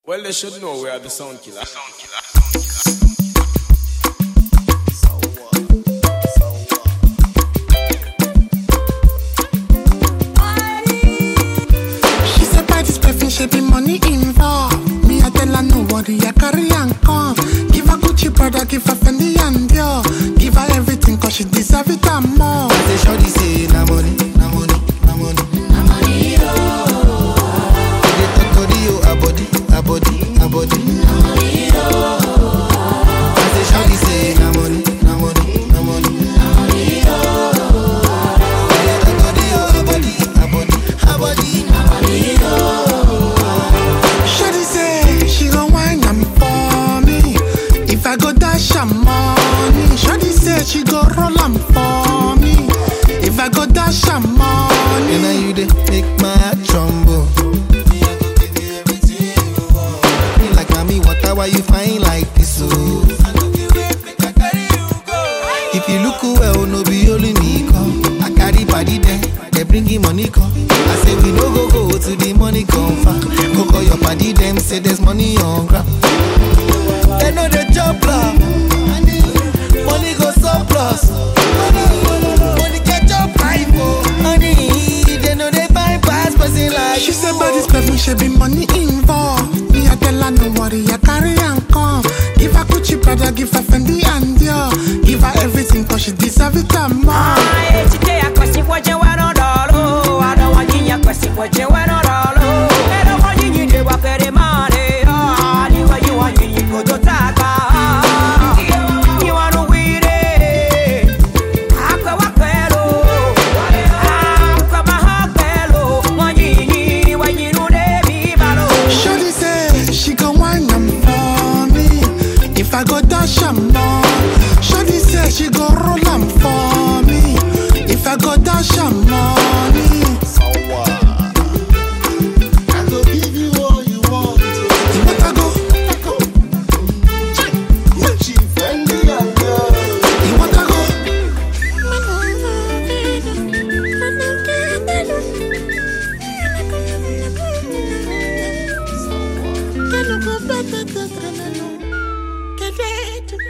Well, they should know we are the sound killer. She said by this perfume, she be money involved. Me, I tell her no worry, I carry and come. Give her Gucci brother, give her Fendi and Dior. Give her everything cause she deserve it and more. I say shorty say na money, na money, na money, na money, oh. They talk to the a body, a body, a body, na money, oh. I say shorty say na money, na money, na money, na money, oh. They talk to the a body, a body, a body, na money, oh. Shawty say she gon' wine am for me. If I go dash her money, Shawty say she go roll am for me. If I go dash her money, and now you dey make my heart tremble. Me like mommy, water, why you fine like this? Oh. If you look well, no be only me come. I carry body there, they bringing money come. I say we no go to the money come far. Go call your party them, say there's money on ground. They know the job plan. Money go surplus. Money catch up hype, honey. They know they bypass person like she said by this perfume, she be money involved. Me, I tell her no worry, I carry and come. Give her Gucci brother, give her Fendi and Dior. Give her everything cause she deserve it and more. Shawty say she gon' wine am for me. If I go dash her money, Shawty say she go roll am for me. If I go dash her money, I go give you all you want. you want to go? Gucci, Fendi, and Dior. You want to go? Que no